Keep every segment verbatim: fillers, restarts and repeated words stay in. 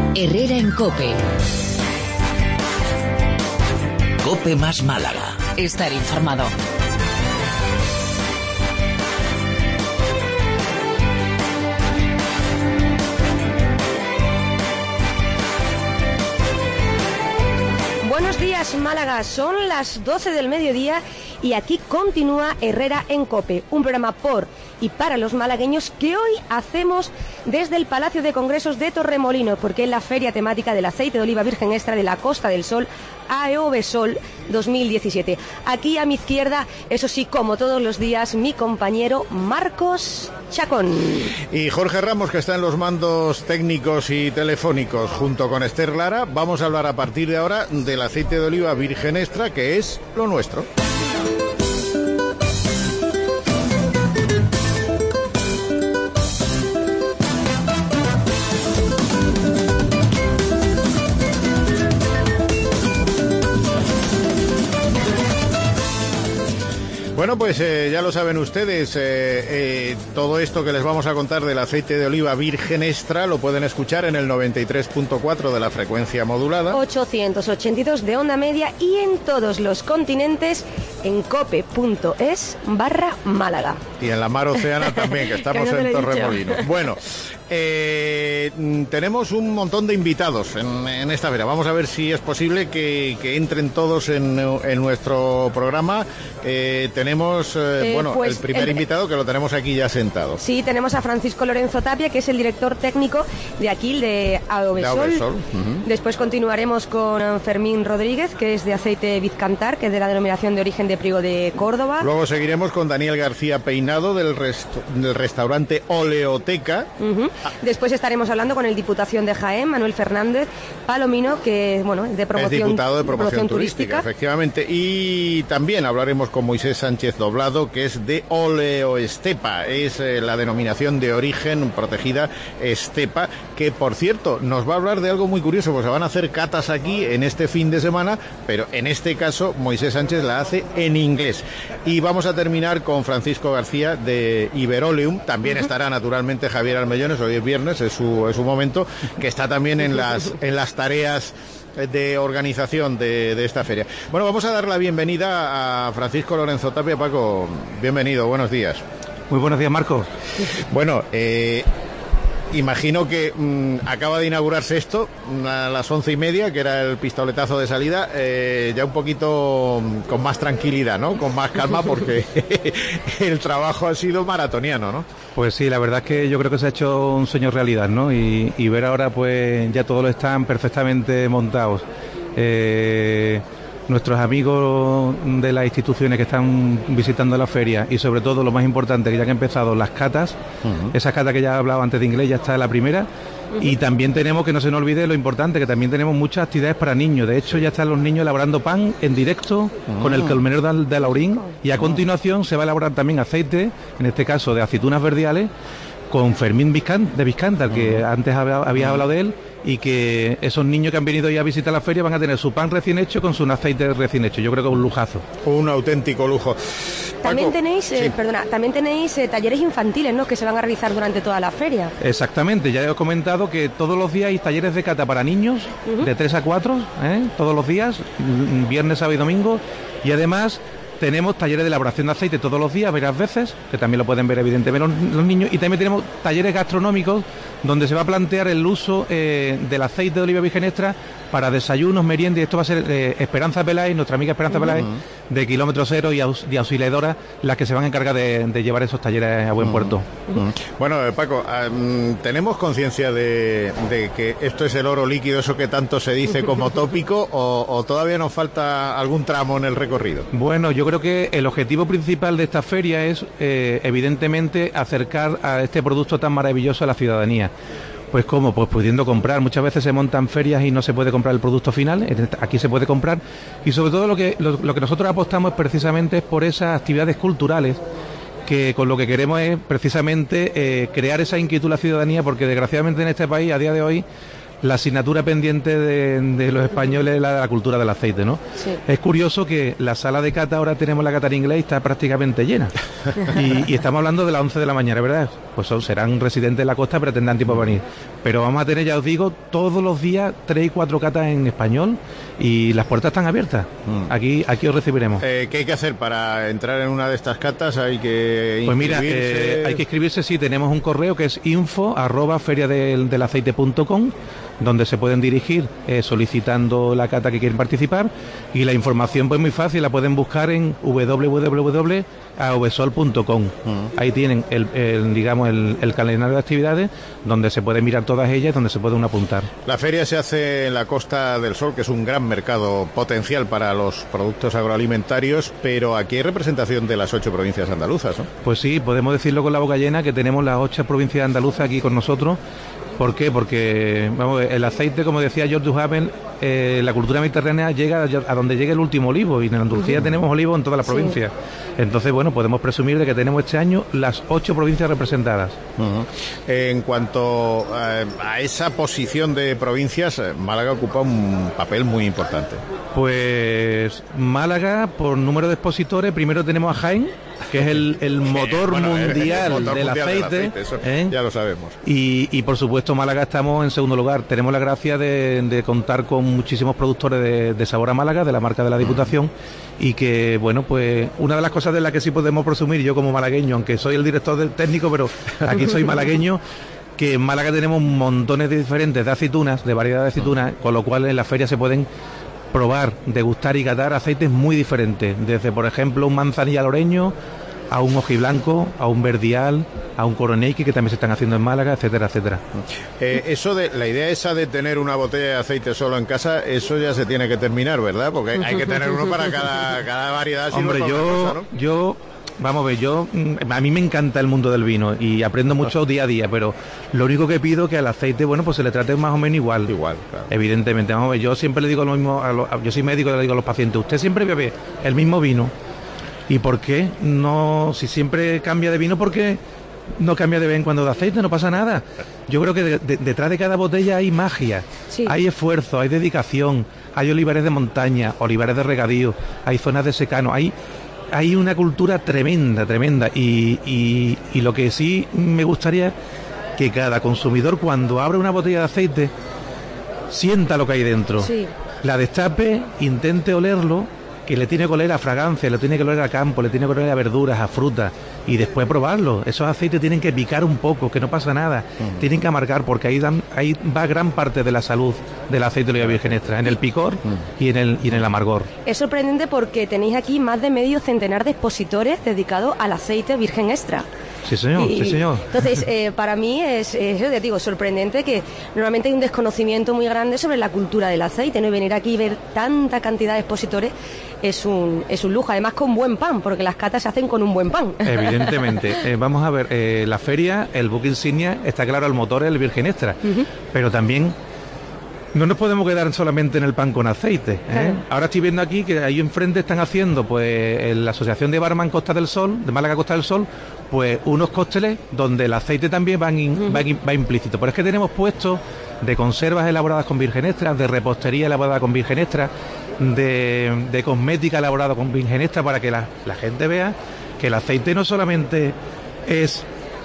Herrera en COPE. COPE más Málaga. Estar informado. Buenos días, Málaga. Son las doce del mediodía y aquí continúa Herrera en COPE, un programa por y para los malagueños que hoy hacemos desde el Palacio de Congresos de Torremolinos, porque es la feria temática del aceite de oliva virgen extra de la Costa del Sol, AEOVESOL dos mil diecisiete. Aquí a mi izquierda, eso sí, como todos los días, mi compañero Marcos Chacón. Y Jorge Ramos, que está en los mandos técnicos y telefónicos, junto con Esther Lara. Vamos a hablar a partir de ahora del aceite de oliva virgen extra, que es lo nuestro. Bueno, pues eh, ya lo saben ustedes, eh, eh, todo esto que les vamos a contar del aceite de oliva virgen extra lo pueden escuchar en el noventa y tres punto cuatro de la frecuencia modulada, ochocientos ochenta y dos de onda media y en todos los continentes en cope.es barra Málaga. Y en la mar Océana también, que estamos que no en Torremolinos. Bueno, eh, tenemos un montón de invitados en, en esta feria. Vamos a ver si es posible que, que entren todos en, en nuestro programa. Eh, tenemos, eh, eh, bueno, pues el primer el, invitado que lo tenemos aquí ya sentado. Sí, tenemos a Francisco Lorenzo Tapia, que es el director técnico de aquí, de AEOVESOL. Uh-huh. Después continuaremos con Fermín Rodríguez, que es de Aceite Vizcantar, que es de la denominación de origen de Priego de Córdoba. Luego seguiremos con Daniel García Peinado, del, rest del restaurante Oleoteca. Uh-huh. ah. Después estaremos hablando con el Diputación de Jaén, Manuel Fernández Palomino, que bueno, es de promoción, es diputado de promoción, promoción turística, turística, efectivamente. Y también hablaremos con Moisés Sánchez Doblado, que es de Oleoestepa, es eh, la denominación de origen protegida Estepa, que por cierto nos va a hablar de algo muy curioso, pues se van a hacer catas aquí en este fin de semana, pero en este caso Moisés Sánchez la hace en inglés. Y vamos a terminar con Francisco García de Iberoleum. También uh-huh. estará naturalmente Javier Armellones, hoy es viernes, es su, es su momento, que está también en las, en las tareas de organización de, de esta feria. Bueno, vamos a dar la bienvenida a Francisco Lorenzo Tapia. Paco, bienvenido, buenos días. Muy buenos días, Marcos. Bueno, eh... imagino que mmm, acaba de inaugurarse esto a las once y media, que era el pistoletazo de salida, eh, ya un poquito con más tranquilidad, ¿no? Con más calma, porque el trabajo ha sido maratoniano, ¿no? Pues sí, la verdad es que yo creo que se ha hecho un sueño realidad, ¿no? Y, y ver ahora, pues ya todos lo están perfectamente montados. Eh... Nuestros amigos de las instituciones que están visitando la feria y sobre todo lo más importante, que ya han empezado las catas, uh-huh. esas catas que ya he hablado antes de inglés, ya está la primera. Uh-huh. Y también tenemos, que no se nos olvide lo importante, que también tenemos muchas actividades para niños. De hecho, ya están los niños elaborando pan en directo uh-huh. con el colmenero de, de Laurín, y a continuación se va a elaborar también aceite, en este caso de aceitunas verdiales, con Fermín Vizcan, de Vizcantar, que uh-huh. antes había, había uh-huh. hablado de él, y que esos niños que han venido ya a visitar la feria van a tener su pan recién hecho con su aceite recién hecho. Yo creo que es un lujazo. Un auténtico lujo. También Paco, tenéis, eh, sí. perdona, también tenéis eh, talleres infantiles, ¿no?, que se van a realizar durante toda la feria. Exactamente, ya he comentado que todos los días hay talleres de cata para niños, uh-huh. de tres a cuatro, ¿eh? todos los días, viernes, sábado y domingo, y además tenemos talleres de elaboración de aceite todos los días, varias veces, que también lo pueden ver evidentemente los, los niños, y también tenemos talleres gastronómicos donde se va a plantear el uso eh, del aceite de oliva virgen extra para desayunos, meriendas, y esto va a ser eh, Esperanza Peláez, nuestra amiga Esperanza uh-huh. Peláez, de Kilómetro Cero y, aus, y Auxiliadora, las que se van a encargar de, de llevar esos talleres a buen uh-huh. puerto. Uh-huh. Bueno, eh, Paco, um, ¿tenemos conciencia de, de que esto es el oro líquido, eso que tanto se dice como tópico, o, o todavía nos falta algún tramo en el recorrido? Bueno, yo creo que el objetivo principal de esta feria es, eh, evidentemente, acercar a este producto tan maravilloso a la ciudadanía. Pues ¿cómo? Pues pudiendo comprar. Muchas veces se montan ferias y no se puede comprar el producto final. Aquí se puede comprar. Y sobre todo lo que, lo, lo que nosotros apostamos precisamente es por esas actividades culturales, que con lo que queremos es precisamente eh, crear esa inquietud a la ciudadanía, porque desgraciadamente en este país a día de hoy la asignatura pendiente de, de los españoles es la de la cultura del aceite, ¿no? Sí. Es curioso que la sala de cata, ahora tenemos la cata en inglés y está prácticamente llena. y, y estamos hablando de las once de la mañana, ¿verdad? Pues son, serán residentes de la costa, pero tendrán tiempo para venir. Pero vamos a tener, ya os digo, todos los días tres y cuatro catas en español y las puertas están abiertas. Mm. Aquí aquí os recibiremos. Eh, ¿Qué hay que hacer para entrar en una de estas catas? Hay que Pues mira, eh, hay que inscribirse, sí, tenemos un correo que es info arroba feria del, del aceite punto com, donde se pueden dirigir eh, solicitando la cata que quieren participar, y la información pues muy fácil, la pueden buscar en doble u doble u doble u punto avesol punto com. Uh-huh. Ahí tienen el, el digamos el, el calendario de actividades donde se pueden mirar todas ellas, donde se pueden apuntar. La feria se hace en la Costa del Sol, que es un gran mercado potencial para los productos agroalimentarios, pero aquí hay representación de las ocho provincias andaluzas, ¿no? Pues sí, podemos decirlo con la boca llena, que tenemos las ocho provincias andaluzas aquí con nosotros. ¿Por qué? Porque vamos, el aceite, como decía George Duhamel, eh, la cultura mediterránea llega a donde llegue el último olivo, y en Andalucía uh-huh. tenemos olivos en todas las provincias. Sí. Entonces, bueno, podemos presumir de que tenemos este año las ocho provincias representadas. Uh-huh. En cuanto a, a esa posición de provincias, Málaga ocupa un papel muy importante. Pues Málaga, por número de expositores, primero tenemos a Jaén, que es el, el motor bueno, mundial, el motor del, mundial aceite, del aceite, eso ¿eh? Ya lo sabemos. Y, y por supuesto Málaga estamos en segundo lugar. Tenemos la gracia de, de contar con muchísimos productores de, de sabor a Málaga, de la marca de la Diputación, uh-huh. y que, bueno, pues una de las cosas de las que sí podemos presumir, yo como malagueño, aunque soy el director del técnico, pero aquí soy malagueño, que en Málaga tenemos montones de diferentes de aceitunas, de variedad de aceitunas, con lo cual en la feria se pueden probar, degustar y catar aceites muy diferentes, desde por ejemplo un manzanilla loreño a un hojiblanco, a un verdial, a un coroneiki, que también se están haciendo en Málaga, etcétera, etcétera. Eh, eso de la idea esa de tener una botella de aceite solo en casa, eso ya se tiene que terminar, ¿verdad? Porque hay, hay que tener uno para cada, cada variedad. Hombre, yo, cosa, ¿no? yo Vamos a ver, yo, a mí me encanta el mundo del vino y aprendo mucho día a día, pero lo único que pido es que al aceite, bueno, pues se le trate más o menos igual. Igual, claro. Evidentemente, vamos a ver, yo siempre le digo lo mismo, a los, yo soy médico y le digo a los pacientes, usted siempre bebe el mismo vino. ¿Y por qué no, si siempre cambia de vino, por qué no cambia de vez en cuando de aceite? No pasa nada. Yo creo que de, de, detrás de cada botella hay magia, sí. Hay esfuerzo, hay dedicación, hay olivares de montaña, olivares de regadío, hay zonas de secano, hay... Hay una cultura tremenda, tremenda, y, y, y lo que sí me gustaría que cada consumidor, cuando abra una botella de aceite, sienta lo que hay dentro. Sí. La destape, intente olerlo, que le tiene que oler a fragancia, le tiene que oler a campo, le tiene que oler a verduras, a frutas, y después probarlo. Esos aceites tienen que picar un poco, que no pasa nada. Uh-huh. Tienen que amargar, porque ahí, dan, ahí va gran parte de la salud del aceite de oliva virgen extra, en el picor uh-huh. y, en el, y en el amargor. Es sorprendente porque tenéis aquí más de medio centenar de expositores dedicados al aceite virgen extra. Sí, señor, y, sí, señor. Entonces, eh, para mí es, es, es, digo, sorprendente que normalmente hay un desconocimiento muy grande sobre la cultura del aceite, ¿no? Y venir aquí y ver tanta cantidad de expositores es un, es un lujo, además con buen pan, porque las catas se hacen con un buen pan. Evidentemente. eh, vamos a ver, eh, la feria, el buque insignia, está claro, el motor es el virgen extra, uh-huh. pero también no nos podemos quedar solamente en el pan con aceite, ¿eh? Claro. Ahora estoy viendo aquí que ahí enfrente están haciendo, pues, en la Asociación de Barman Costa del Sol, de Málaga Costa del Sol, pues unos cócteles donde el aceite también va, in, uh-huh. va, in, va implícito. Pero es que tenemos puestos de conservas elaboradas con virgen extra, de repostería elaborada con virgen extra, de, de cosmética elaborada con virgen extra, para que la, la gente vea que el aceite no solamente es...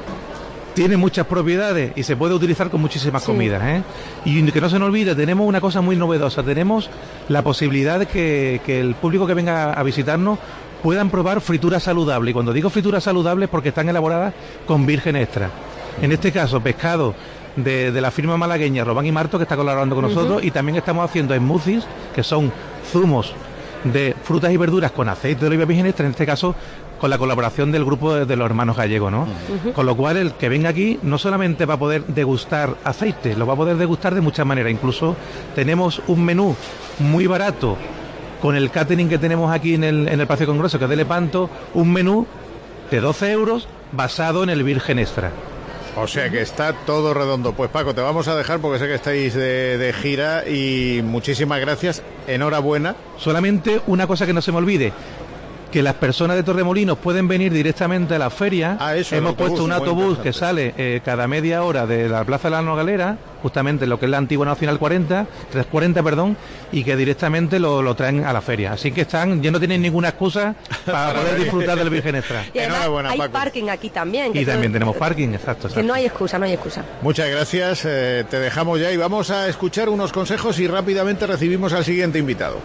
tiene muchas propiedades y se puede utilizar con muchísimas sí. comidas, ¿eh? Y que no se nos olvide, tenemos una cosa muy novedosa, tenemos la posibilidad de que, que el público que venga a visitarnos puedan probar frituras saludables. Y cuando digo frituras saludables, porque están elaboradas con virgen extra. En este caso, pescado de, de la firma malagueña Robán y Marto, que está colaborando con uh-huh. nosotros, y también estamos haciendo smoothies, que son zumos de frutas y verduras con aceite de oliva virgen extra, en este caso con la colaboración del grupo de, de los hermanos gallegos, ¿no? Uh-huh. Con lo cual el que venga aquí no solamente va a poder degustar aceite, lo va a poder degustar de muchas maneras. Incluso tenemos un menú muy barato con el catering que tenemos aquí en el, en el Palacio de Congreso, que es de Lepanto, un menú de doce euros basado en el virgen extra. O sea que está todo redondo. Pues Paco, te vamos a dejar porque sé que estáis de, de gira y muchísimas gracias, enhorabuena. Solamente una cosa que no se me olvide, que las personas de Torremolinos pueden venir directamente a la feria. Ah, eso, Hemos autobús, puesto un autobús que sale eh, cada media hora de la Plaza de la Nogalera, justamente lo que es la antigua Nacional cuarenta, trescientos cuarenta, perdón, y que directamente lo, lo traen a la feria. Así que están, ya no tienen ninguna excusa para poder disfrutar del Virgen Extra. Y además hay Paco. parking aquí también. Y también todo, tenemos parking, exacto, exacto. Que no hay excusa, no hay excusa. Muchas gracias, eh, te dejamos ya y vamos a escuchar unos consejos y rápidamente recibimos al siguiente invitado.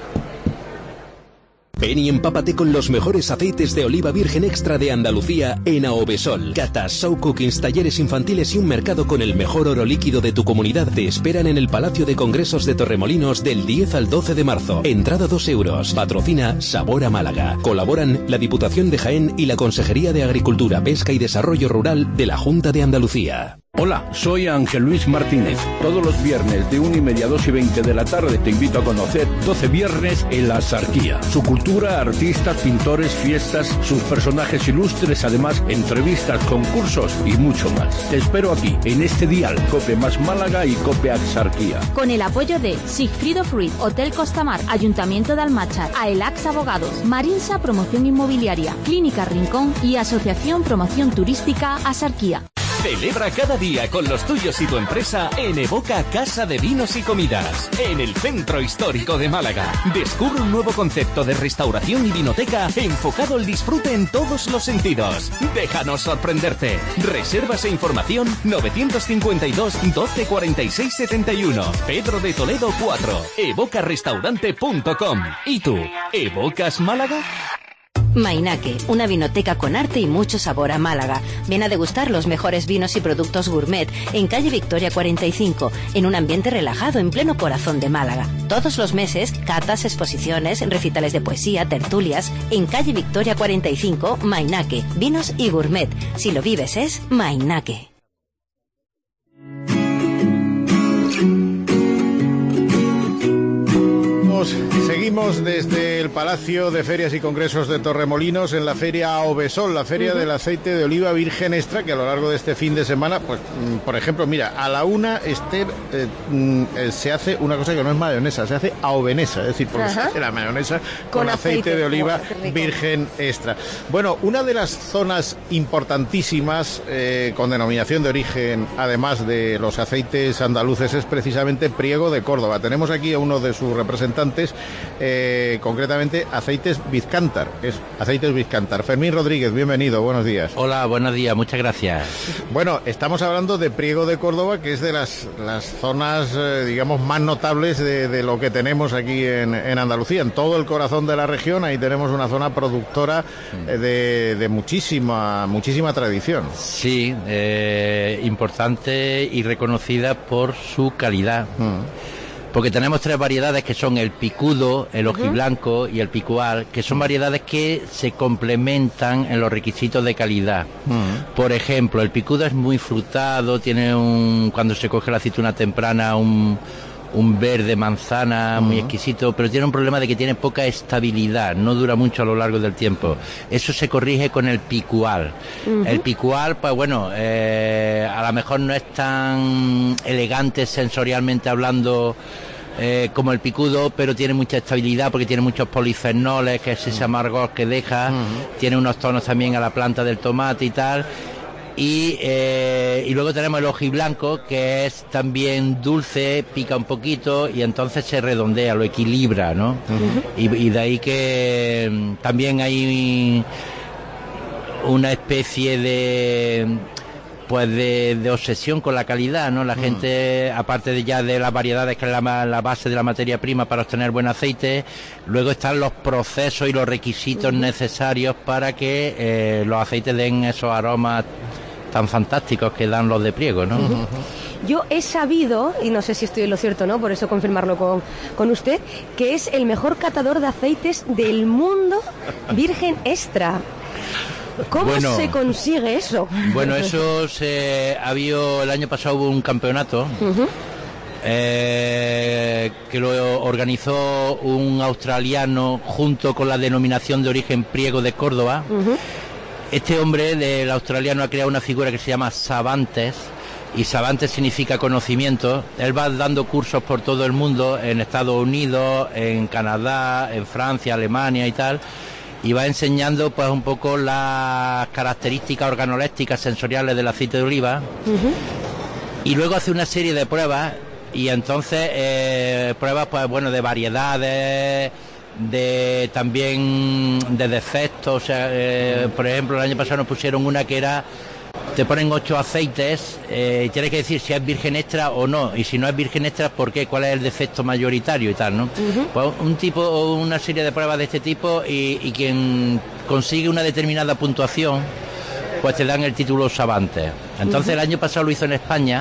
Ven y empápate con los mejores aceites de oliva virgen extra de Andalucía en Aovesol. Catas, show cookings, talleres infantiles y un mercado con el mejor oro líquido de tu comunidad te esperan en el Palacio de Congresos de Torremolinos del diez al doce de marzo. Entrada dos euros. Patrocina Sabor a Málaga. Colaboran la Diputación de Jaén y la Consejería de Agricultura, Pesca y Desarrollo Rural de la Junta de Andalucía. Hola, soy Ángel Luis Martínez. Todos los viernes de una y media a dos y veinte de la tarde te invito a conocer doce viernes en la Axarquía. Su cultura, artistas, pintores, fiestas, sus personajes ilustres, además entrevistas, concursos y mucho más. Te espero aquí, en este dial, Cope Más Málaga y Cope Axarquía. Con el apoyo de Sigfrido Fruit, Hotel Costamar, Ayuntamiento de Almachar, Aelax Abogados, Marinsa Promoción Inmobiliaria, Clínica Rincón y Asociación Promoción Turística Axarquía. Celebra cada día con los tuyos y tu empresa en Evoca Casa de Vinos y Comidas, en el Centro Histórico de Málaga. Descubre un nuevo concepto de restauración y vinoteca enfocado al disfrute en todos los sentidos. Déjanos sorprenderte. Reservas e información novecientos cincuenta y dos, doce cuarenta y seis, setenta y uno. Pedro de Toledo cuatro. evoca restaurante punto com. ¿Y tú? ¿Evocas Málaga? Mainaque, una vinoteca con arte y mucho sabor a Málaga. Ven a degustar los mejores vinos y productos gourmet en calle Victoria cuarenta y cinco, en un ambiente relajado en pleno corazón de Málaga. Todos los meses, catas, exposiciones, recitales de poesía, tertulias. En calle Victoria cuarenta y cinco, Mainaque, vinos y gourmet. Si lo vives es Mainaque. Seguimos desde el Palacio de Ferias y Congresos de Torremolinos en la Feria Aovesol, la Feria uh-huh. del Aceite de Oliva Virgen Extra, que a lo largo de este fin de semana, pues, por ejemplo, mira, a la una este, eh, eh, se hace una cosa que no es mayonesa, se hace aovenesa, es decir, porque uh-huh. se hace la mayonesa con, con aceite, aceite de oliva oh, virgen extra. Bueno, una de las zonas importantísimas eh, con denominación de origen, además de los aceites andaluces, es precisamente Priego de Córdoba. Tenemos aquí a uno de sus representantes, Eh, concretamente Aceites Vizcántar, es Aceites Vizcántar. Fermín Rodríguez, bienvenido, buenos días. Hola, buenos días, muchas gracias. Bueno, estamos hablando de Priego de Córdoba, que es de las, las zonas, eh, digamos, más notables de, de lo que tenemos aquí en, en Andalucía, en todo el corazón de la región. Ahí tenemos una zona productora eh, de, de muchísima, muchísima tradición. Sí, eh, importante y reconocida por su calidad. Mm. Porque tenemos tres variedades que son el picudo, el ojiblanco uh-huh. y el picual, que son variedades que se complementan en los requisitos de calidad. Uh-huh. Por ejemplo, el picudo es muy frutado, tiene un, cuando se coge la aceituna temprana, un, un verde manzana uh-huh. muy exquisito, pero tiene un problema de que tiene poca estabilidad, no dura mucho a lo largo del tiempo. Eso se corrige con el picual. Uh-huh. El picual, pues bueno, eh, a lo mejor no es tan elegante sensorialmente hablando eh, como el picudo, pero tiene mucha estabilidad porque tiene muchos polifenoles, que es ese amargor que deja, uh-huh. tiene unos tonos también a la planta del tomate y tal. Y, eh, y luego tenemos el ojiblanco, que es también dulce, pica un poquito y entonces se redondea, lo equilibra, ¿no? Uh-huh. Y, y de ahí que también hay una especie de pues de, de obsesión con la calidad, ¿no? La mm. gente, aparte de ya de las variedades, que es la, la base de la materia prima para obtener buen aceite, luego están los procesos y los requisitos mm. necesarios para que eh, los aceites den esos aromas tan fantásticos que dan los de Priego, ¿no? Uh-huh. Yo he sabido, y no sé si estoy en lo cierto, ¿no? Por eso confirmarlo con, con usted, que es el mejor catador de aceites del mundo virgen extra. ¿Cómo bueno, se consigue eso? Bueno, eso se ha habido, el año pasado hubo un campeonato uh-huh. eh, que lo organizó un australiano junto con la denominación de origen Priego de Córdoba. Uh-huh. Este hombre del australiano ha creado una figura que se llama Savantes, y Savantes significa conocimiento. Él va dando cursos por todo el mundo, en Estados Unidos, en Canadá, en Francia, Alemania y tal. y va enseñando pues un poco las características organolépticas sensoriales del aceite de oliva. Uh-huh. Y luego hace una serie de pruebas, y entonces eh, pruebas pues bueno de variedades, de también de defectos. O sea, eh, por ejemplo, el año pasado nos pusieron una que era, te ponen ocho aceites, eh, y tienes que decir si es virgen extra o no, y si no es virgen extra, ¿por qué? ¿Cuál es el defecto mayoritario y tal, no? Uh-huh. Pues un tipo, una serie de pruebas de este tipo, y, y quien consigue una determinada puntuación, pues te dan el título Savante. Entonces, uh-huh, el año pasado lo hizo en España,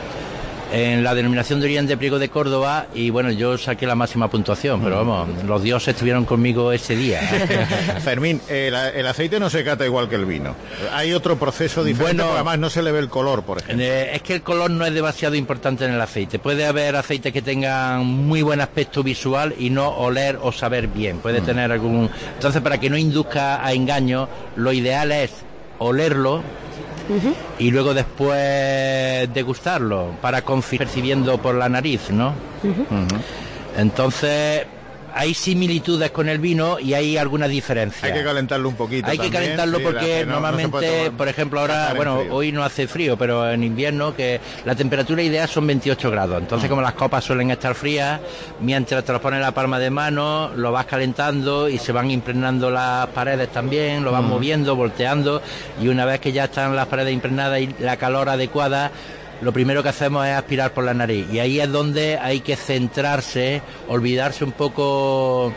en la denominación de origen de Priego de Córdoba, y bueno, yo saqué la máxima puntuación, pero vamos, los dioses estuvieron conmigo ese día. Fermín, el, el aceite no se cata igual que el vino. Hay otro proceso diferente, bueno, porque además no se le ve el color, por ejemplo. Eh, es que el color no es demasiado importante en el aceite. Puede haber aceites que tengan muy buen aspecto visual y no oler o saber bien. Puede mm. tener algún... Entonces, para que no induzca a engaño, lo ideal es olerlo, uh-huh, y luego después degustarlo para confirmar percibiendo por la nariz, ¿no? Uh-huh. Uh-huh. Entonces hay similitudes con el vino y hay algunas diferencias. Hay que calentarlo un poquito. Hay también, que calentarlo, sí, porque no, normalmente, no por ejemplo, ahora, bueno, hoy no hace frío, pero en invierno, que la temperatura ideal son veintiocho grados. Entonces, uh-huh, como las copas suelen estar frías, mientras te lo pones en la palma de mano, lo vas calentando y se van impregnando las paredes también, lo vas, uh-huh, moviendo, volteando, y una vez que ya están las paredes impregnadas y la calor adecuada, lo primero que hacemos es aspirar por la nariz, y ahí es donde hay que centrarse, olvidarse un poco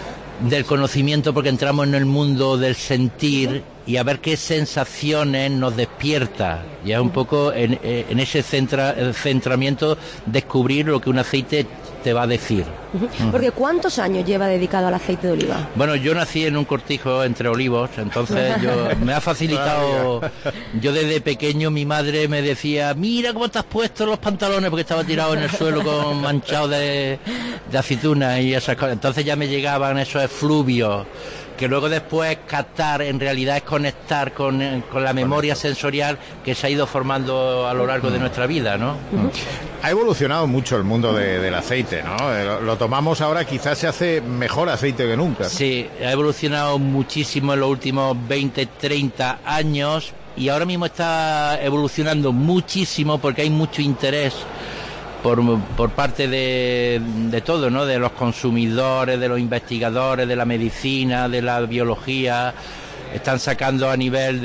del conocimiento, porque entramos en el mundo del sentir y a ver qué sensaciones nos despierta. Y es un poco en, en ese centra, centramiento descubrir lo que un aceite te va a decir. Porque ¿cuántos años lleva dedicado al aceite de oliva? Bueno, yo nací en un cortijo entre olivos, entonces yo me ha facilitado. Yo desde pequeño, mi madre me decía, mira cómo te has puesto los pantalones, porque estaba tirado en el suelo con manchado de, de aceituna y esas cosas. Entonces ya me llegaban esos efluvios, que luego después captar en realidad es conectar con, con la memoria sensorial que se ha ido formando a lo largo de nuestra vida, ¿no? Ha evolucionado mucho el mundo de, del aceite, ¿no? Lo, lo tomamos ahora, quizás se hace mejor aceite que nunca, ¿no? Sí, ha evolucionado muchísimo en los últimos veinte, treinta años, y ahora mismo está evolucionando muchísimo porque hay mucho interés Por, por parte de, de todo, ¿no? De los consumidores, de los investigadores, de la medicina, de la biología. Están sacando a nivel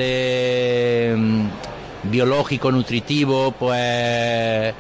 de um, biológico, nutritivo, pues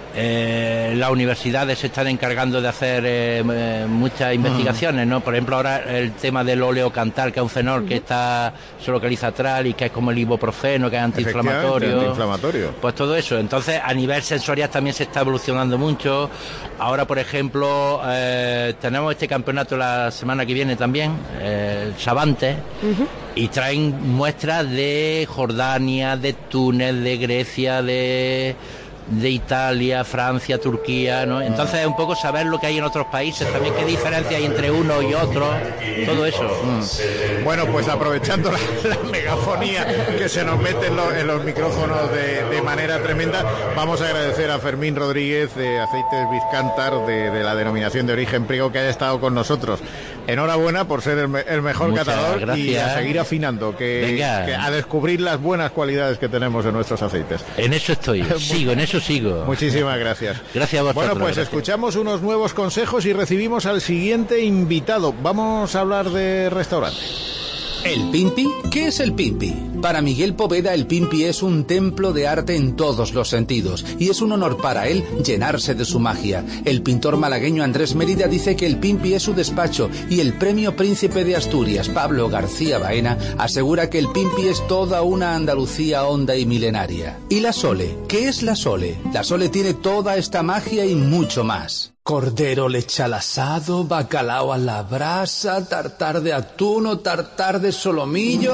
eh, las universidades se están encargando de hacer eh, muchas investigaciones, ¿no? Por ejemplo, ahora el tema del oleocantal, que es un fenol que está se localiza atrás y que es como el ibuprofeno, que es antiinflamatorio. antiinflamatorio. Pues todo eso. Entonces, a nivel sensorial también se está evolucionando mucho. Ahora, por ejemplo, eh, tenemos este campeonato la semana que viene también, eh, Savante, uh-huh, y traen muestras de Jordania, de Túnez, de Grecia, de... de Italia, Francia, Turquía, ¿no? Entonces es un poco saber lo que hay en otros países, también qué diferencia hay entre uno y otro, todo eso. Mm. Bueno, pues aprovechando la, la megafonía que se nos mete en, lo, en los micrófonos de, de manera tremenda, vamos a agradecer a Fermín Rodríguez de Aceites Vizcántar, de, de la denominación de origen Priego, que haya estado con nosotros. Enhorabuena por ser el, me, el mejor Muchas catador gracias. Y a seguir afinando, que, que a descubrir las buenas cualidades que tenemos en nuestros aceites. En eso estoy, sigo, en eso sigo. Muchísimas gracias. Gracias a vosotros. Bueno, pues gracias. Escuchamos unos nuevos consejos y recibimos al siguiente invitado. Vamos a hablar de restaurante. ¿El Pimpi? ¿Qué es el Pimpi? Para Miguel Poveda, el Pimpi es un templo de arte en todos los sentidos, y es un honor para él llenarse de su magia. El pintor malagueño Andrés Mérida dice que el Pimpi es su despacho, y el premio Príncipe de Asturias, Pablo García Baena, asegura que el Pimpi es toda una Andalucía honda y milenaria. ¿Y la Sole? ¿Qué es la Sole? La Sole tiene toda esta magia y mucho más. Cordero lechal asado, bacalao a la brasa, tartar de atún o tartar de solomillo.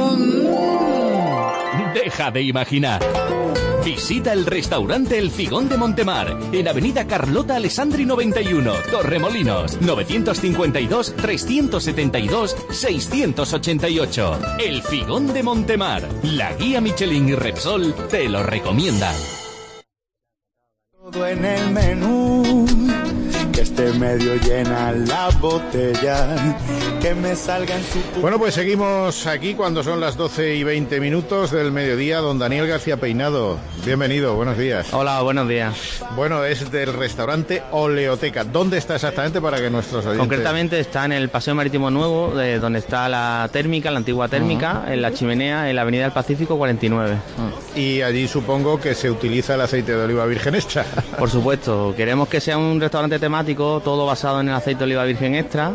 Mm. Deja de imaginar. Visita el restaurante El Figón de Montemar, en Avenida Carlota Alessandri noventa y uno, Torremolinos, novecientos cincuenta y dos, trescientos setenta y dos, seiscientos ochenta y ocho. El Figón de Montemar. La guía Michelin y Repsol te lo recomiendan. Todo en el menú, que esté medio llena la botella, que me salga en su... Bueno, pues seguimos aquí cuando son las doce y veinte minutos del mediodía. Don Daniel García Peinado, bienvenido, buenos días. Hola, buenos días. Bueno, es del restaurante Oleoteca. ¿Dónde está exactamente para que nuestros oyentes... Concretamente está en el Paseo Marítimo Nuevo, de donde está la térmica, la antigua térmica, uh-huh. en la Chimenea, en la Avenida del Pacífico cuarenta y nueve. Uh-huh. Y allí supongo que se utiliza el aceite de oliva virgen extra. Por supuesto, queremos que sea un restaurante temático, todo basado en el aceite de oliva virgen extra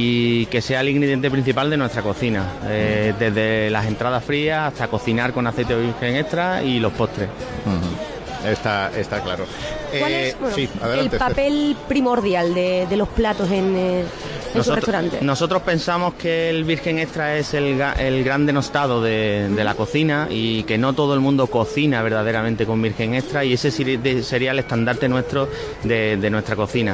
y que sea el ingrediente principal de nuestra cocina, eh, desde las entradas frías hasta cocinar con aceite de virgen extra y los postres. Uh-huh. Está, está claro. ¿Cuál eh, es bueno, sí, adelante, el papel Esther. primordial de, de los platos en, eh, en nosotros, su restaurante? Nosotros pensamos que el virgen extra es el, el gran denostado de, de la cocina y que no todo el mundo cocina verdaderamente con virgen extra, y ese sería el estandarte nuestro de, de nuestra cocina.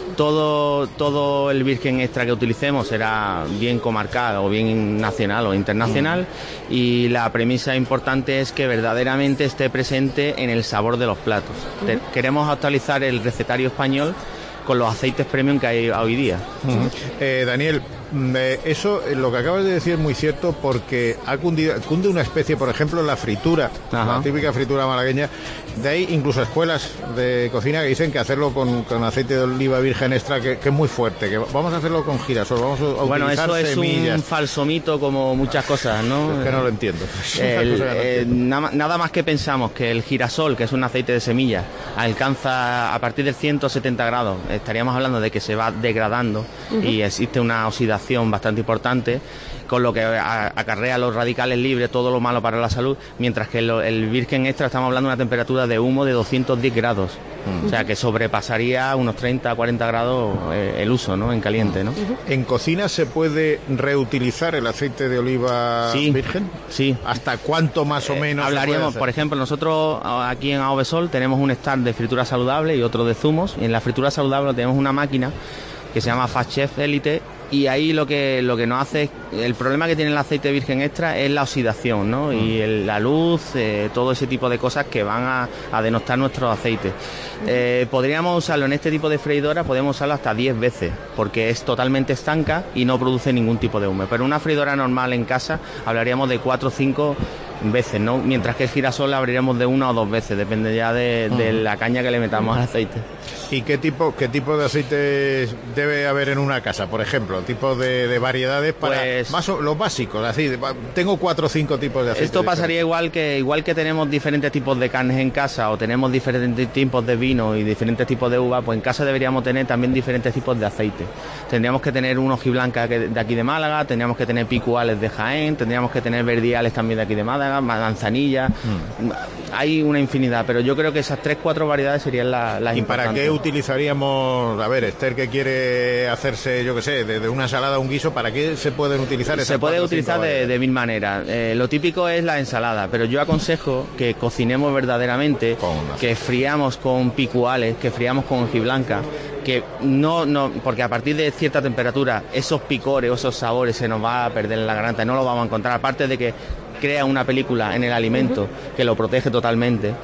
Todo, todo el virgen extra que utilicemos será bien comarcal o bien nacional o internacional, mm. y la premisa importante es que verdaderamente esté presente en el sabor de los platos. Mm. Te, queremos actualizar el recetario español con los aceites premium que hay hoy día. Uh-huh. eh, Daniel, eh, eso, eh, lo que acabas de decir es muy cierto, porque ha cundido, cunde una especie, por ejemplo, la fritura, Ajá. la típica fritura malagueña. De ahí incluso escuelas de cocina que dicen que hacerlo con, con aceite de oliva virgen extra, que, que es muy fuerte, que vamos a hacerlo con girasol, vamos a bueno, utilizar eso es semillas. Un falso mito, como muchas cosas, ¿no? Es que no lo entiendo. El, no eh, entiendo. Nada, nada más que pensamos que el girasol, que es un aceite de semilla, alcanza a partir de ciento setenta grados, estaríamos hablando de que se va degradando, uh-huh. y existe una oxidación bastante importante, con lo que acarrea los radicales libres, todo lo malo para la salud, mientras que el, el virgen extra estamos hablando de una temperatura de humo de doscientos diez grados, uh-huh. o sea que sobrepasaría unos treinta a cuarenta grados eh, el uso, ¿no?, en caliente, ¿no? Uh-huh. ¿En cocina se puede reutilizar el aceite de oliva sí, virgen? Sí. ¿Hasta cuánto más o menos? Eh, hablaríamos, por ejemplo, nosotros aquí en Aovesol tenemos un stand de fritura saludable y otro de zumos, y en la fritura saludable tenemos una máquina que se llama Fast Chef Elite, y ahí lo que lo que nos hace, el problema que tiene el aceite virgen extra es la oxidación, ¿no? Mm. Y el, la luz, eh, todo ese tipo de cosas que van a, a denostar nuestros aceites. Eh, podríamos usarlo en este tipo de freidora, podemos usarlo hasta diez veces, porque es totalmente estanca y no produce ningún tipo de humo. Pero una freidora normal en casa hablaríamos de cuatro o cinco veces, ¿no? Mientras que el girasol la abriríamos de una o dos veces, depende ya de, mm. de la caña que le metamos al aceite. ¿Y qué tipo qué tipo de aceite debe haber en una casa, por ejemplo? ¿Tipo de, de variedades para pues, más o, los básicos? Así, tengo cuatro o cinco tipos de aceite. Esto pasaría igual que igual que tenemos diferentes tipos de carnes en casa, o tenemos diferentes tipos de vino y diferentes tipos de uva, pues en casa deberíamos tener también diferentes tipos de aceite. Tendríamos que tener un hojiblanca de aquí de Málaga, tendríamos que tener picuales de Jaén, tendríamos que tener verdiales también de aquí de Málaga, manzanilla. Mm. Hay una infinidad, pero yo creo que esas tres cuatro variedades serían las la ¿Y importantes. para qué utilizaríamos, a ver, Esther, que quiere hacerse, yo qué sé, de, de una ensalada a un guiso, ¿para qué se pueden utilizar esas Se puede cuatro, utilizar de, de mil maneras. Eh, lo típico es la ensalada, pero yo aconsejo que cocinemos verdaderamente, que friamos con picuales, que friamos con hojiblanca, que no, no, porque a partir de cierta temperatura esos picores o esos sabores se nos va a perder en la garganta y no lo vamos a encontrar, aparte de que crea una película en el alimento uh-huh. que lo protege totalmente,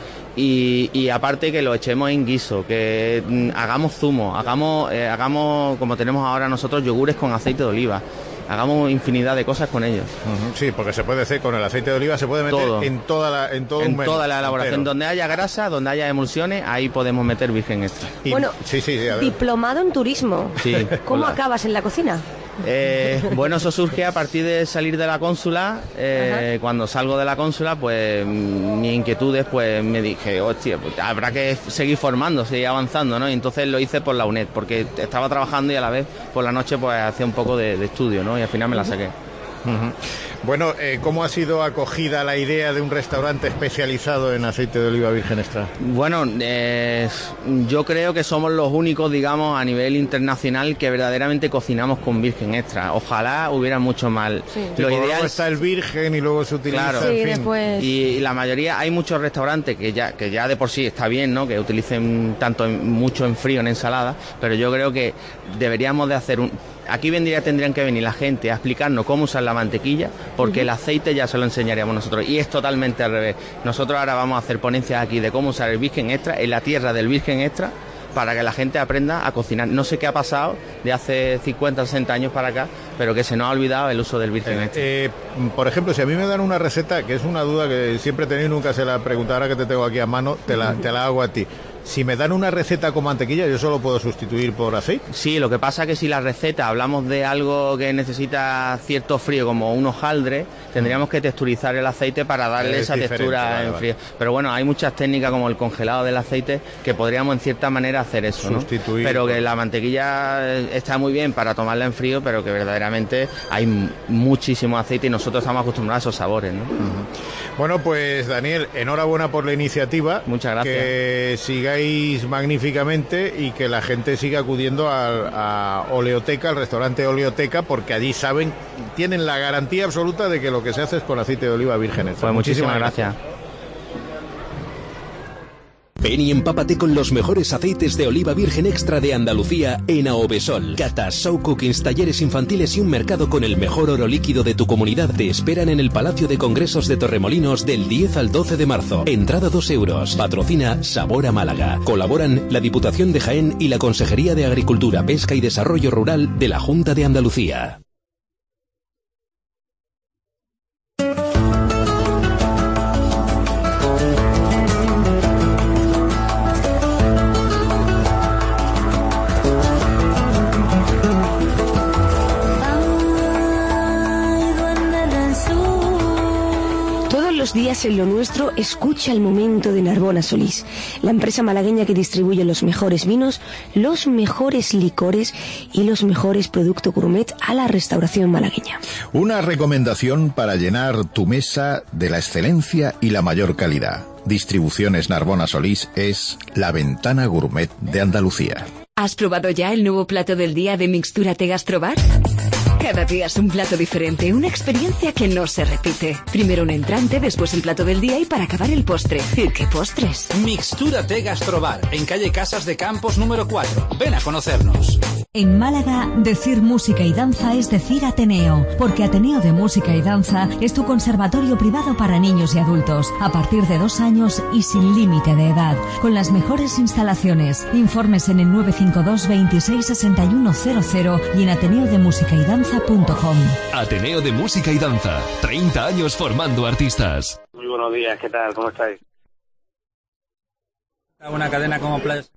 y, y aparte que lo echemos en guiso, que mm, hagamos zumo, hagamos, eh, hagamos como tenemos ahora nosotros, yogures con aceite de oliva. Hagamos infinidad de cosas con ellos. Uh-huh. Sí, porque se puede hacer con el aceite de oliva, se puede meter todo. en toda la en todo en un menú, toda la elaboración, entero. Donde haya grasa, donde haya emulsiones, ahí podemos meter virgen extra. Y, bueno, sí, sí, sí, diplomado en turismo. Sí, ¿Cómo hola. acabas en la cocina? Eh, bueno, eso surge a partir de salir de la cónsula. Eh, cuando salgo de la cónsula, pues mis inquietudes, pues me dije, hostia, pues habrá que seguir formando, seguir avanzando, ¿no? Y entonces lo hice por la UNED, porque estaba trabajando y a la vez por la noche pues hacía un poco de, de estudio, ¿no? Y al final me la saqué. Uh-huh. Bueno, eh, ¿cómo ha sido acogida la idea de un restaurante especializado en aceite de oliva virgen extra? Bueno, eh, yo creo que somos los únicos, digamos, a nivel internacional que verdaderamente cocinamos con virgen extra. Ojalá hubiera mucho más. Sí. Lo sí, ideal luego está el virgen y luego se utiliza. Claro. Sí, en fin. después... y, y la mayoría, hay muchos restaurantes que ya que ya de por sí está bien, ¿no? Que utilicen tanto en, mucho en frío en ensalada, pero yo creo que deberíamos de hacer un... Aquí vendría, tendrían que venir la gente a explicarnos cómo usar la mantequilla, porque uh-huh. el aceite ya se lo enseñaríamos nosotros, y es totalmente al revés. Nosotros ahora vamos a hacer ponencias aquí de cómo usar el virgen extra en la tierra del virgen extra, para que la gente aprenda a cocinar. No sé qué ha pasado de hace cincuenta, sesenta años para acá, pero que se nos ha olvidado el uso del virgen extra. Eh, eh, por ejemplo, si a mí me dan una receta, que es una duda que siempre he tenido y nunca se la pregunto, ahora que te tengo aquí a mano, te la, te la hago a ti. Si me dan una receta con mantequilla, ¿yo solo puedo sustituir por aceite? Sí, lo que pasa es que si la receta hablamos de algo que necesita cierto frío, como un hojaldre, tendríamos que texturizar el aceite para darle es esa textura vale, en frío. Vale. Pero bueno, hay muchas técnicas como el congelado del aceite que podríamos en cierta manera hacer eso, ¿no? Sustituir. Pero que la mantequilla está muy bien para tomarla en frío, pero que verdaderamente hay muchísimo aceite y nosotros estamos acostumbrados a esos sabores, ¿no? Uh-huh. Bueno, pues Daniel, enhorabuena por la iniciativa. Muchas gracias. Que sigáis magníficamente y que la gente siga acudiendo a, a Oleoteca, al restaurante Oleoteca, porque allí saben, tienen la garantía absoluta de que lo que se hace es con aceite de oliva virgen. Pues muchísimas gracias. Ven y empápate con los mejores aceites de oliva virgen extra de Andalucía en Aovesol. Catas, show cookings, talleres infantiles y un mercado con el mejor oro líquido de tu comunidad te esperan en el Palacio de Congresos de Torremolinos del diez al doce de marzo. Entrada dos euros. Patrocina Sabor a Málaga. Colaboran la Diputación de Jaén y la Consejería de Agricultura, Pesca y Desarrollo Rural de la Junta de Andalucía. Los días en Lo Nuestro, escucha el momento de Narbona Solís, la empresa malagueña que distribuye los mejores vinos, los mejores licores y los mejores productos gourmet a la restauración malagueña. Una recomendación para llenar tu mesa de la excelencia y la mayor calidad. Distribuciones Narbona Solís es la ventana gourmet de Andalucía. ¿Has probado ya el nuevo plato del día de Mixtúrate Gastrobar? Cada día es un plato diferente, una experiencia que no se repite. Primero un entrante, después el plato del día y para acabar el postre. ¿Y qué postres? Mixtúrate Gastrobar, en calle Casas de Campos número cuatro. Ven a conocernos. En Málaga, decir música y danza es decir Ateneo, porque Ateneo de Música y Danza es tu conservatorio privado para niños y adultos, a partir de dos años y sin límite de edad, con las mejores instalaciones. Informes en el nueve cinco dos veintiséis sesenta y uno cero cero y en ateneo de música y danza punto com. Ateneo de Música y Danza, treinta años formando artistas. Muy buenos días, ¿qué tal? ¿Cómo estáis? Una cadena como Plus.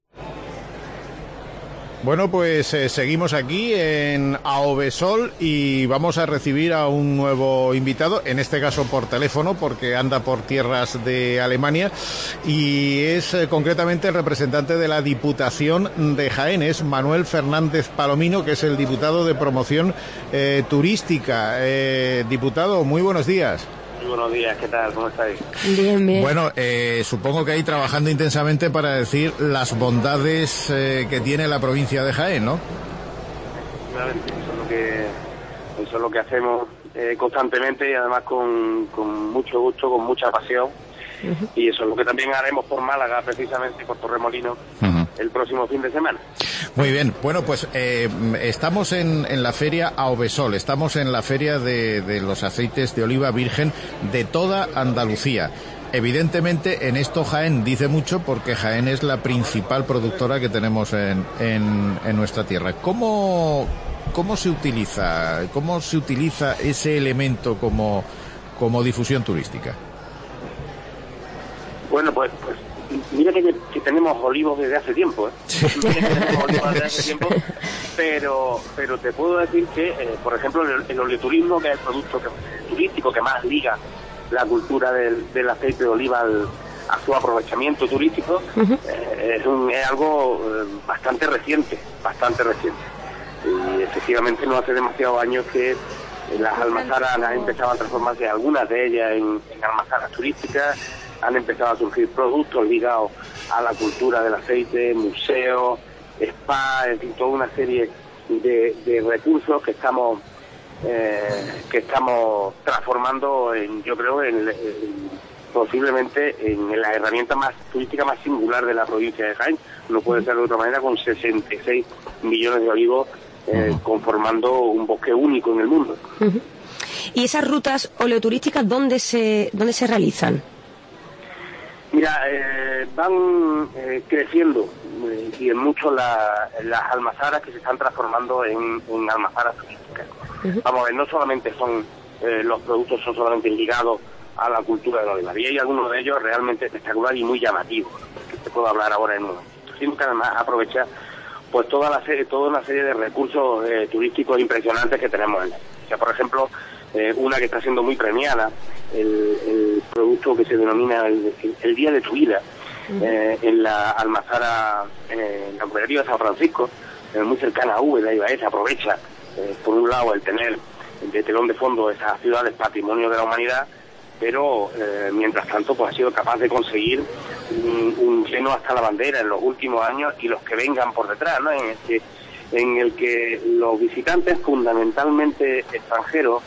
Bueno, pues eh, seguimos aquí en Aovesol y vamos a recibir a un nuevo invitado, en este caso por teléfono, porque anda por tierras de Alemania, y es eh, concretamente el representante de la Diputación de Jaén, es Manuel Fernández Palomino, que es el diputado de promoción eh, turística. Eh, diputado, muy buenos días. Muy buenos días, ¿qué tal? ¿Cómo estáis? Bien, bien. Bueno, eh, supongo que ahí trabajando intensamente para decir las bondades eh, que tiene la provincia de Jaén, ¿no? Efectivamente, eso es lo que, eso es lo que hacemos eh, constantemente y además con, con mucho gusto, con mucha pasión. Uh-huh. Y eso es lo que también haremos por Málaga, precisamente por Torremolinos, uh-huh, el próximo fin de semana. Muy bien, bueno, pues eh, estamos en, en la feria Aovesol, estamos en la feria de, de los aceites de oliva virgen de toda Andalucía. Evidentemente en esto Jaén dice mucho porque Jaén es la principal productora que tenemos en, en, en nuestra tierra. ¿Cómo, cómo se utiliza, cómo se utiliza ese elemento como, como difusión turística? Bueno, pues, pues mira que, que tenemos olivos desde hace tiempo, ¿eh? Sí. Mira que tenemos olivos desde hace tiempo, pero pero te puedo decir que, eh, por ejemplo, el, el oleoturismo, que es el producto que, turístico que más liga la cultura del, del aceite de oliva al, a su aprovechamiento turístico, uh-huh, eh, es, un, es algo eh, bastante reciente, bastante reciente. Y efectivamente no hace demasiados años que las almazaras han empezado a transformarse, algunas de ellas en, en almazaras turísticas. Han empezado a surgir productos ligados a la cultura del aceite, museos, spa, en fin, toda una serie de, de recursos que estamos eh, que estamos transformando en, yo creo, en, en, posiblemente en la herramienta más turística más singular de la provincia de Jaén. No puede ser de otra manera, con sesenta y seis millones de olivos eh, uh-huh, conformando un bosque único en el mundo. Uh-huh. ¿Y esas rutas oleoturísticas dónde se dónde se realizan? Mira, eh, van eh, creciendo y en mucho la, las almazaras que se están transformando en, en almazaras turísticas. Uh-huh. Vamos a ver, no solamente son eh, los productos son solamente ligados a la cultura del olivar, y hay algunos de ellos realmente espectaculares y muy llamativos, que te puedo hablar ahora en un momento. Sino que además aprovecha pues toda la serie, toda una serie de recursos eh, turísticos impresionantes que tenemos en la o sea, por ejemplo, eh, una que está siendo muy premiada, el, el producto que se denomina el, el, el Día de tu Vida, uh-huh. eh, en la almazara, eh, en la cooperativa de San Francisco, eh, muy cercana a Úbeda y Baeza, aprovecha, eh, por un lado, el tener de telón de fondo esas ciudades patrimonio de la humanidad, pero eh, mientras tanto pues ha sido capaz de conseguir un, un lleno hasta la bandera en los últimos años y los que vengan por detrás, ¿no? En el que, en el que los visitantes fundamentalmente extranjeros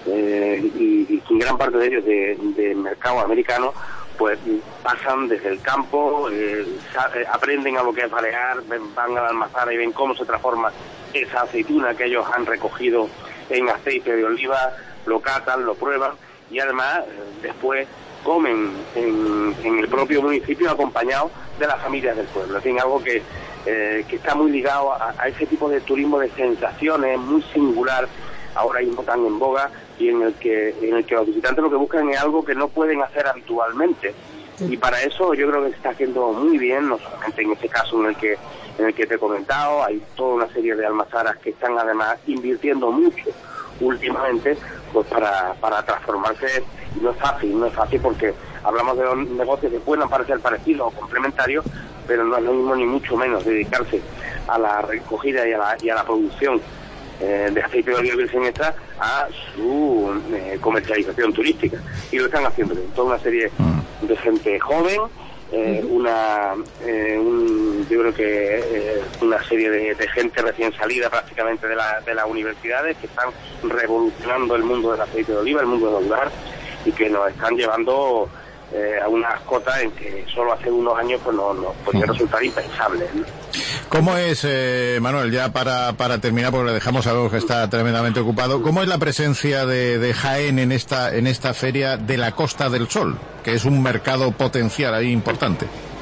eh, y, y gran parte de ellos de, de mercado americano pues pasan desde el campo, eh, aprenden a lo que es balear, van a la almazara y ven cómo se transforma esa aceituna que ellos han recogido en aceite de oliva, lo catan, lo prueban y además eh, después comen en, en el propio municipio acompañados de las familias del pueblo. En fin, algo que, eh, que está muy ligado a, a ese tipo de turismo de sensaciones, muy singular, ahora mismo tan en boga, y en el que en el que los visitantes lo que buscan es algo que no pueden hacer habitualmente. Y para eso yo creo que se está haciendo muy bien, no solamente en este caso en el que en el que te he comentado, hay toda una serie de almazaras que están además invirtiendo mucho últimamente pues para, para transformarse. Y no es fácil, no es fácil porque hablamos de negocios que pueden parecer parecidos o complementarios, pero no es lo mismo ni mucho menos dedicarse a la recogida y a la, y a la producción eh, de aceite de oliva virgen extra a su eh, comercialización turística, y lo están haciendo bien. Toda una serie de gente joven, eh, una eh, un, yo creo que eh, una serie de, de gente recién salida prácticamente de, la, de las universidades que están revolucionando el mundo del aceite de oliva, el mundo del olivar, y que nos están llevando eh, a unas cotas en que solo hace unos años pues no, no podría resultar impensable, ¿no? ¿Cómo es, eh, Manuel, ya para, para terminar, porque le dejamos a algo que está tremendamente ocupado, cómo es la presencia de, de Jaén en esta, en esta feria de la Costa del Sol, que es un mercado potencial ahí importante?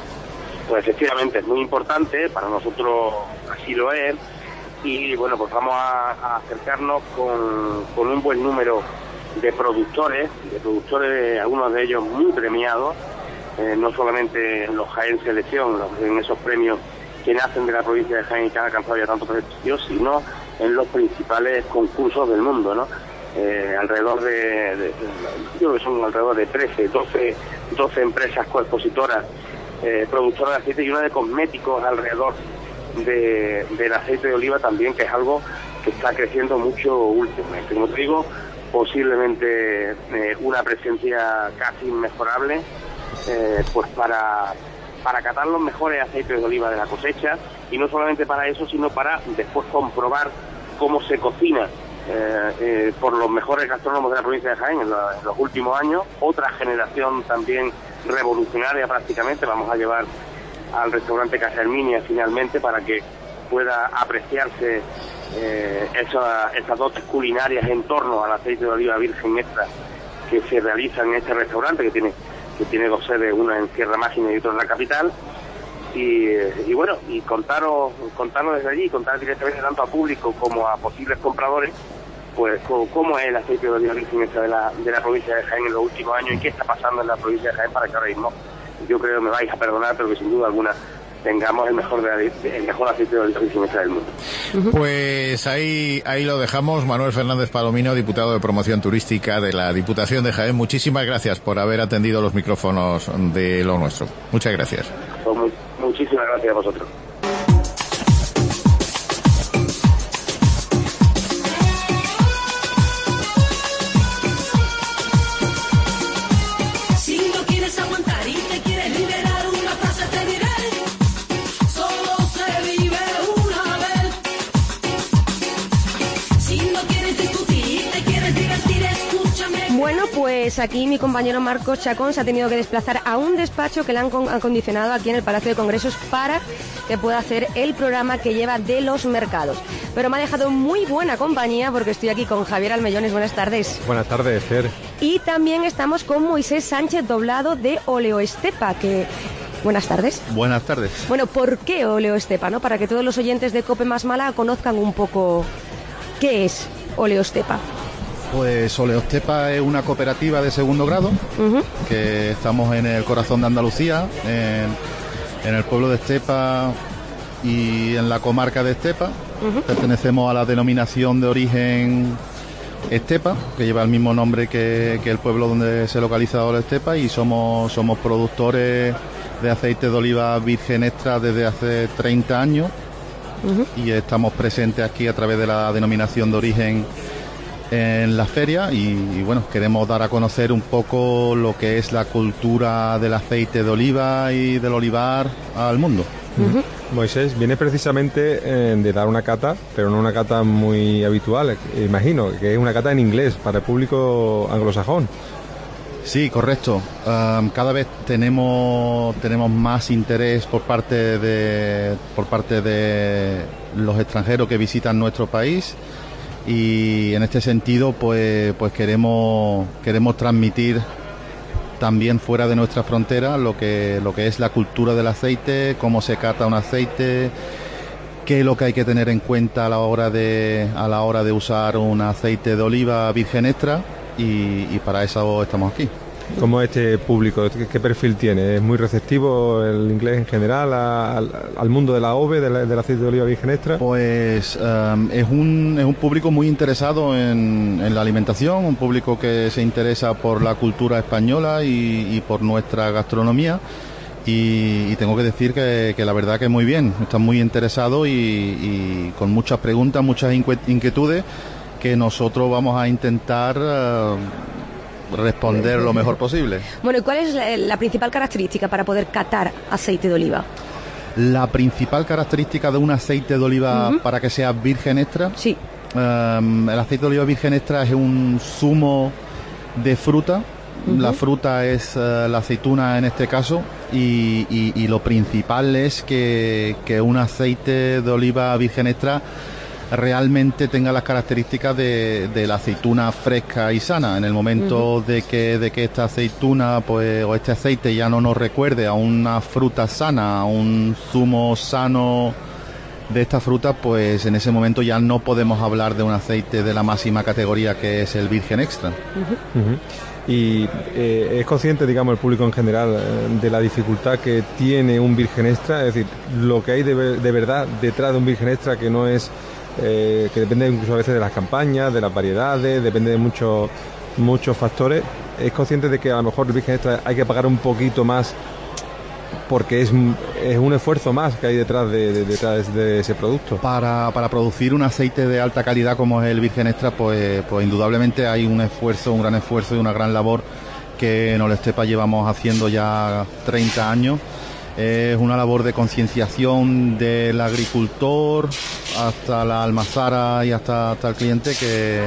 Pues efectivamente es muy importante, para nosotros así lo es, y bueno, pues vamos a, a acercarnos con, con un buen número de productores, de productores, algunos de ellos muy premiados, eh, no solamente en los Jaén Selección, los, en esos premios que nacen de la provincia de Jaén y que han alcanzado ya tanto prestigio, sino en los principales concursos del mundo, ¿no? Eh, alrededor de, de, de, yo creo que son alrededor de trece, doce, doce empresas coexpositoras, eh, productoras de aceite y una de cosméticos alrededor de, del aceite de oliva también, que es algo que está creciendo mucho últimamente. Como te digo, posiblemente eh, una presencia casi inmejorable, eh, pues para... para catar los mejores aceites de oliva de la cosecha, y no solamente para eso, sino para después comprobar cómo se cocina eh, eh, por los mejores gastrónomos de la provincia de Jaén en, la, en los últimos años. Otra generación también revolucionaria prácticamente, vamos a llevar al restaurante Casa Herminia finalmente para que pueda apreciarse eh, esa, esas dotes culinarias en torno al aceite de oliva virgen extra que se realiza en este restaurante, que tiene que tiene dos sedes, una en Sierra Mágina y otra en la capital, y, y bueno, y contaros, contaros desde allí, contar directamente tanto a público como a posibles compradores, pues cómo es el aceite de oliva virgen extra de la, de la provincia de Jaén en los últimos años y qué está pasando en la provincia de Jaén para que ahora mismo, yo creo que me vais a perdonar, pero que sin duda alguna tengamos el mejor de, el mejor aceite de oliva virgen extra del mundo. Pues ahí ahí lo dejamos. Manuel Fernández Palomino, diputado de Promoción Turística de la Diputación de Jaén, muchísimas gracias por haber atendido los micrófonos de Lo Nuestro. Muchas gracias. Pues muy, muchísimas gracias a vosotros. Pues aquí mi compañero Marcos Chacón se ha tenido que desplazar a un despacho que le han acondicionado aquí en el Palacio de Congresos para que pueda hacer el programa que lleva de los mercados. Pero me ha dejado muy buena compañía porque estoy aquí con Javier Almellones. Buenas tardes. Buenas tardes, Fer. Y también estamos con Moisés Sánchez Doblado de Oleoestepa, que Buenas tardes. Buenas tardes. Bueno, ¿por qué Oleo Estepa, no? Para que todos los oyentes de COPE más Málaga conozcan un poco qué es Oleo Estepa. Pues Oleo Estepa es una cooperativa de segundo grado, uh-huh. que estamos en el corazón de Andalucía, en, en el pueblo de Estepa y en la comarca de Estepa. Uh-huh. Pertenecemos a la denominación de origen Estepa, que lleva el mismo nombre que, que el pueblo donde se localiza Oleo Estepa, y somos, somos productores de aceite de oliva virgen extra desde hace treinta años. Uh-huh. Y estamos presentes aquí a través de la denominación de origen en la feria y, y bueno, queremos dar a conocer un poco lo que es la cultura del aceite de oliva y del olivar al mundo. Uh-huh. Moisés viene precisamente eh, de dar una cata, pero no una cata muy habitual, imagino, que es una cata en inglés para el público anglosajón. Sí, correcto. Um, cada vez tenemos tenemos más interés por parte de por parte de los extranjeros que visitan nuestro país, y en este sentido pues pues queremos queremos transmitir también fuera de nuestra frontera lo que lo que es la cultura del aceite, cómo se cata un aceite, qué es lo que hay que tener en cuenta a la hora de a la hora de usar un aceite de oliva virgen extra. Y, y para eso estamos aquí. ¿Cómo es este público? ¿Qué, qué perfil tiene? ¿Es muy receptivo el inglés en general a, a, al mundo de la O V E, de la, del aceite de oliva virgen extra? Pues um, es, un, es un público muy interesado en, en la alimentación, un público que se interesa por la cultura española y, y por nuestra gastronomía. Y, y tengo que decir que, que la verdad que muy bien, están muy interesados y, y con muchas preguntas, muchas inquietudes que nosotros vamos a intentar uh, responder lo mejor posible. Bueno, ¿y cuál es la, la principal característica para poder catar aceite de oliva? La principal característica de un aceite de oliva uh-huh. para que sea virgen extra, sí. um, el aceite de oliva virgen extra es un zumo de fruta. Uh-huh. La fruta es uh, la aceituna en este caso, y, y, y lo principal es que, que un aceite de oliva virgen extra realmente tenga las características de, de la aceituna fresca y sana. En el momento uh-huh. de que de que esta aceituna pues o este aceite ya no nos recuerde a una fruta sana, a un zumo sano de esta fruta, pues en ese momento ya no podemos hablar de un aceite de la máxima categoría, que es el virgen extra. Uh-huh. Uh-huh. Y eh, es consciente, digamos, el público en general eh, de la dificultad que tiene un virgen extra, es decir, lo que hay de, de verdad detrás de un virgen extra, que no es Eh, que depende incluso a veces de las campañas, de las variedades, depende de muchos muchos factores. Es consciente de que a lo mejor el virgen extra hay que pagar un poquito más porque es, es un esfuerzo más que hay detrás de, de, detrás de ese producto. Para, para producir un aceite de alta calidad como es el virgen extra, pues, pues indudablemente hay un esfuerzo, un gran esfuerzo y una gran labor que en Oleo Estepa llevamos haciendo ya treinta años. Es una labor de concienciación del agricultor hasta la almazara y hasta, hasta el cliente que...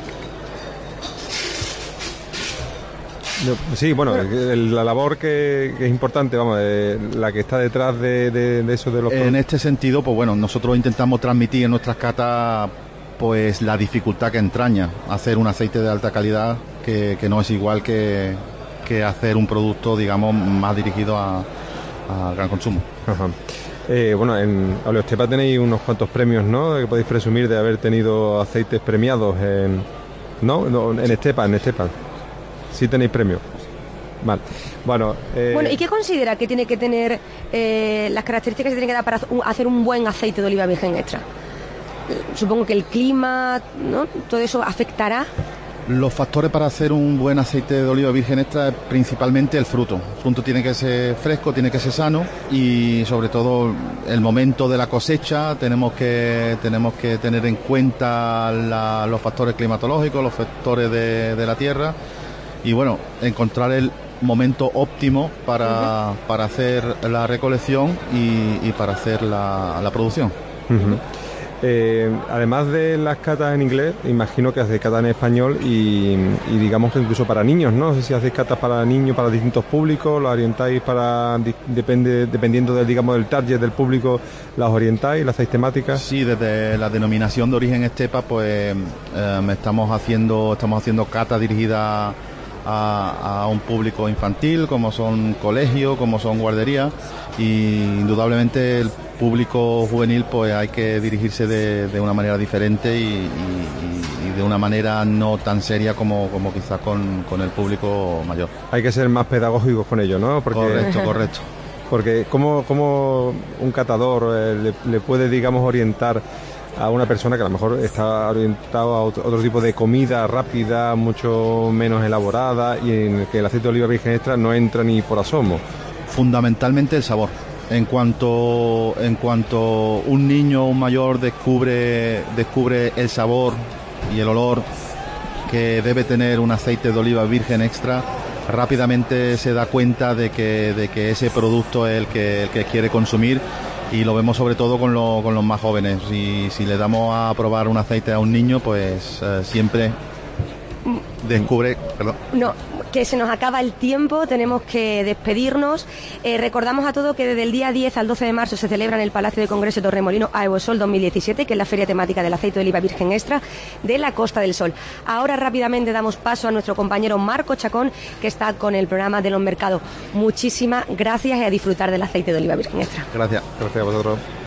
Sí, bueno, la labor que, que es importante, vamos, eh, la que está detrás de, de, de eso de los... En este sentido, pues bueno, nosotros intentamos transmitir en nuestras catas pues la dificultad que entraña hacer un aceite de alta calidad, que, que no es igual que, que hacer un producto, digamos, más dirigido a... al gran consumo. Ajá. Eh, bueno, en Oleo Estepa tenéis unos cuantos premios, ¿no? Que podéis presumir de haber tenido aceites premiados en... ¿No? no en Estepa, en Estepa. Sí tenéis premios. Vale. Bueno, eh... bueno, ¿y qué considera que tiene que tener eh, las características que tiene que dar para hacer un buen aceite de oliva virgen extra? Supongo que el clima, ¿no? Todo eso afectará. Los factores para hacer un buen aceite de oliva virgen extra es principalmente el fruto. El fruto tiene que ser fresco, tiene que ser sano, y sobre todo el momento de la cosecha tenemos que tenemos que tener en cuenta la, los factores climatológicos, los factores de, de la tierra, y bueno, encontrar el momento óptimo para, uh-huh. para hacer la recolección y, y para hacer la, la producción. Uh-huh. Eh, además de las catas en inglés, imagino que hacéis catas en español y, y digamos que incluso para niños, ¿no? No sé si hacéis catas para niños, para distintos públicos, las orientáis para, depende, dependiendo del, digamos, del target del público, las orientáis, las hacéis temáticas. Sí, desde la denominación de origen Estepa, pues eh, estamos haciendo, estamos haciendo catas dirigidas a, a un público infantil, como son colegios, como son guarderías, y indudablemente el público juvenil pues hay que dirigirse de, de una manera diferente y, y, y de una manera no tan seria como, como quizás con, con el público mayor. Hay que ser más pedagógicos con ello, ¿no? Porque, correcto, correcto. Porque ¿cómo, cómo un catador eh, le, le puede, digamos, orientar a una persona que a lo mejor está orientado a otro, otro tipo de comida rápida, mucho menos elaborada, y en el que el aceite de oliva virgen extra no entra ni por asomo? Fundamentalmente el sabor. En cuanto en cuanto un niño o un mayor descubre descubre el sabor y el olor que debe tener un aceite de oliva virgen extra, rápidamente se da cuenta de que de que ese producto es el que el que quiere consumir, y lo vemos sobre todo con, lo, con los más jóvenes. Y si le damos a probar un aceite a un niño, pues eh, siempre descubre, perdón. No, que se nos acaba el tiempo, tenemos que despedirnos. Eh, recordamos a todos que desde el día diez al doce de marzo se celebra en el Palacio de Congreso de Torremolinos Aebosol dos mil diecisiete, que es la feria temática del aceite de oliva virgen extra de la Costa del Sol. Ahora rápidamente damos paso a nuestro compañero Marco Chacón, que está con el programa de los mercados. Muchísimas gracias y a disfrutar del aceite de oliva virgen extra. Gracias, gracias a vosotros.